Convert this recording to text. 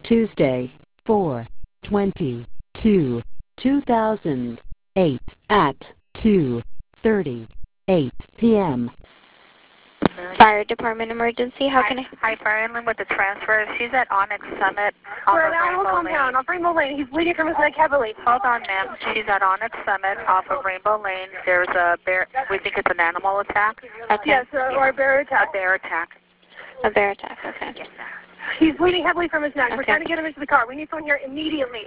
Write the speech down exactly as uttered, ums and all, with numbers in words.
Tuesday, four twenty-two, two thousand eight at two thirty-eight p m Fire Department emergency, how Hi, can I? hi, Brian with the transfer. She's at Onyx Summit. We're at Animal Compound off Rainbow Lane. He's bleeding from his neck heavily. Hold on, ma'am. She's at Onyx Summit off of Rainbow Lane. There's a bear. We think it's an animal attack. Okay. Yes, uh, or a bear attack. A bear attack. A bear attack, okay. He's bleeding heavily from his neck. We're Okay. trying to get him into the car. We need someone here immediately.